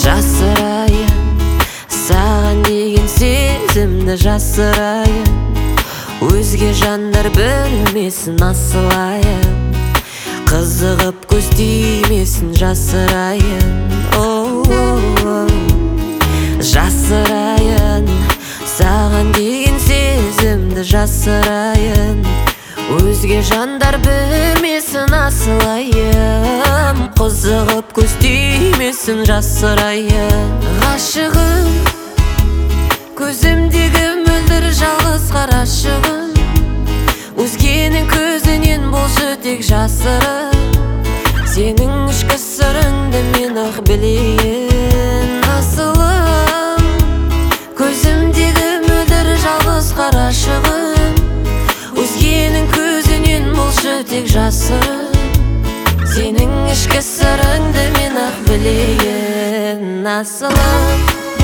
Жасырайын саған деген сезімді, жасырайын өзге жандар білмесін, асылайын қызығып көз тимесін, жасырайын. Жасырайын саған деген сезімді, жасырайын өзге жандар білмесін, асылайын қызығып көз тимесін, жасырайын. Ғашығым, көзімдегі мөлдір жалғыз қарашығым, өзгенің көзінен болшы тек жасырын. Сенің ішкі сырыңды мен ақ білейін, асылым. Көзімдегі мөлдір жалғыз қарашығым, өзгенің көзінен болшы тек жасырын. Сенің ішкі сырыңды мен ақ білейін, асылым.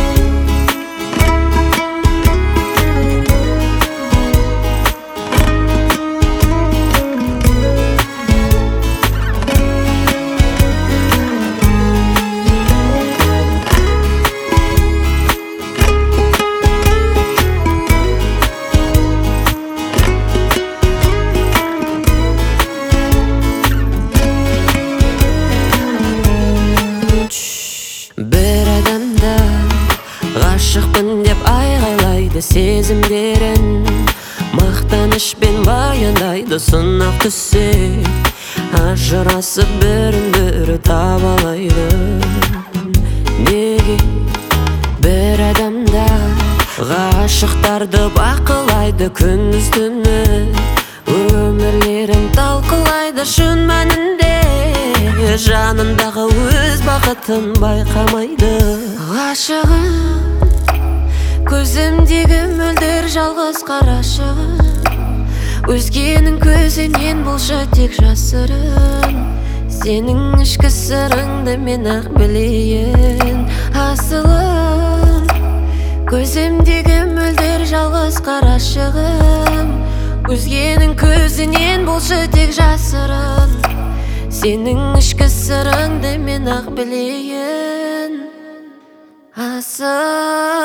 Бір адамда ғашықпын деп айғайлайды сезімдерін, мақтанышпен баяндайды сынақ түссе, ажырасып бірін-бірі табалайды. Неге бір адамда ғашықтарды бақылайды күндіз-түні, өмірлерін талқылайды шын мәнінде, жанындағы өз бақытын байқамайды. Ғашығым, көзімдегі мөлдір жалғыз қарашығым, өзгенің көзінен болшы тек жасырын. Сенің ішкі сырыңды мен ақ білейін, асылым. Көзімдегі мөлдір жалғыз қарашығым, өзгенің көзінен болшы тек жасырын. Сенің ішкі сырыңды мен ақ білейін, асылым.